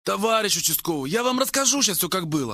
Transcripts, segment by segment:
Товарищ участковый, я вам расскажу сейчас все как было.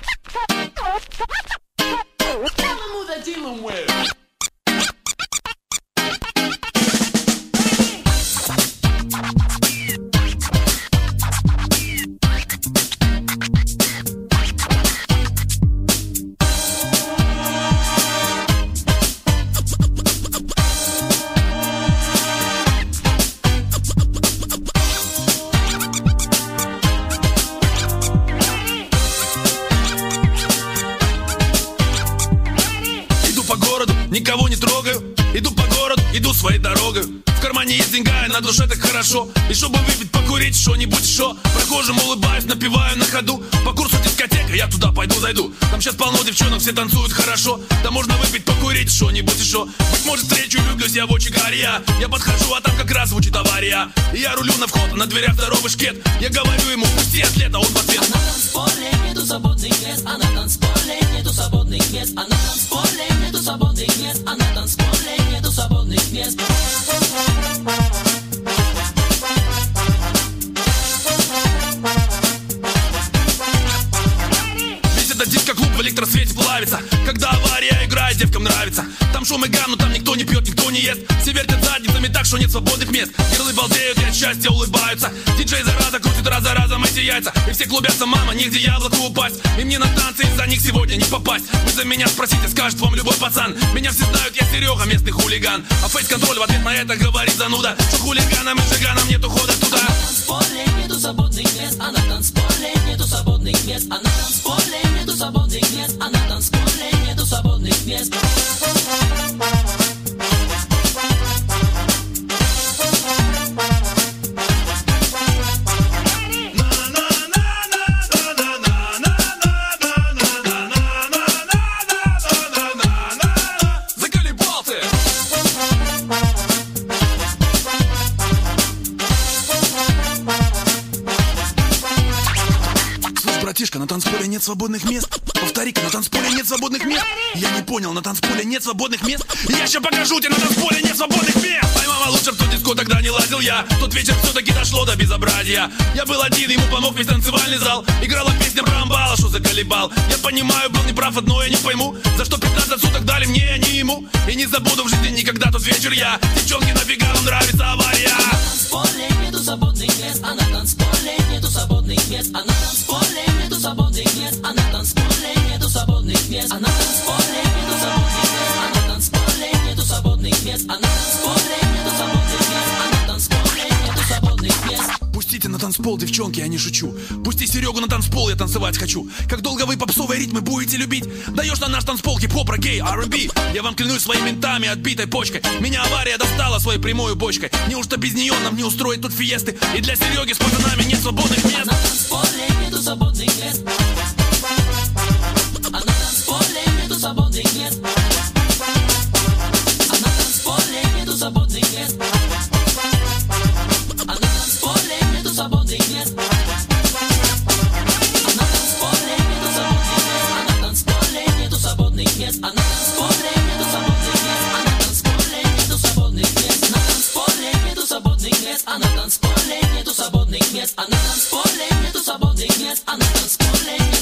Никого не трогаю, иду по городу, иду своей дорогой. В кармане есть деньга, и на душе так хорошо. И чтобы выпить, покурить, что-нибудь еще. Прохожим улыбаюсь, напиваю на ходу. По курсу дискотека, я туда пойду, зайду. Там сейчас полно девчонок, все танцуют хорошо. Да можно выпить, покурить, что-нибудь еще. Быть может встречу, влюблюсь я в очи Гарья. Я подхожу, а там как раз звучит авария. И я рулю на вход, а на дверях здоровый шкет. Я говорю ему, пусти атлета, он в ответ: а на танцполе нету свободных мест, а на танцполе нету свободных мест, а на танцполе нету свободных мест, а на танцполе нету свободных мест. Весь этот диско-клуб в электросвете плавится. Когда авария играет, девкам нравится. Там шум и гам, но там никто не пьет, никто не ест. Все вертят задницами так, что нет свободных мест. Герлы балдеют и от счастья улыбаются. Диджей зараза крутит раз за разом эти яйца. И все клубятся, мама, негде яблоку упасть. И мне на танцы из-за них сегодня не попасть. Вы за меня спросите, скажет вам любой пацан. Меня все знают, я Серега, местный хулиган. А фейс-контроль в ответ на это говорит зануда, что хулиганам и жиганам нету хода туда. А на танцполе нету свободных мест, а на танцполе нету свободных мест, а на танцполе нету свободных мест, а на танцполе нету свободных мест. Братишка, на танцполе нет свободных мест. Повтори-ка, на танцполе нет свободных мест. Я не понял, на танцполе нет свободных мест. Я ща покажу тебе, на танцполе нет свободных мест. Моя мама лучше в ту диско тогда не лазил я. Тот вечер все-таки дошло до безобразия. Я был один, ему помог весь танцевальный зал. Играла песня про амбала, что заколебал. Я понимаю, был неправ, одно я не пойму. За что 15 суток дали мне, а не ему. И не забуду в жизни никогда тот вечер я. Девчонки, нафига вам нравится авария? А на танцполе нету свободных мест, а на танцполе нету свободных мест, а на танцполе нету свободных мест, а на танцполе нету свободных мест, а на танцполе нету свободных мест, а на танцполе нету свободных мест, а на танцполе нету свободных мест, а на танцполе нету свободных мест. Пустите на танцпол, девчонки, я не шучу. Пусти Серегу на танцпол, я танцевать хочу. Как долго вы попсовые ритмы будете любить? Даешь на наш танцпол хип-хоп, реггей, R&B. Я вам клянусь своими ментами, отбитой почкой. Меня авария достала своей прямой бочкой. Неужто без нее нам не устроить тут фиесты? И для Сереги с пацанами нет свободных мест. А на танцполе нету свободных мест, а на танцполе нету свободных мест, а на танцполе нету свободных мест, а на танцполе нету свободных мест, а на танцполе нету свободных мест, а на танцполе нету свободных мест, а на танцполе нету свободных мест, а на танцполе нету свободных мест, а на танцполе нету свободных мест, а на танцполе нету свободных мест, а на танцполе нету свободных мест, а на танцполе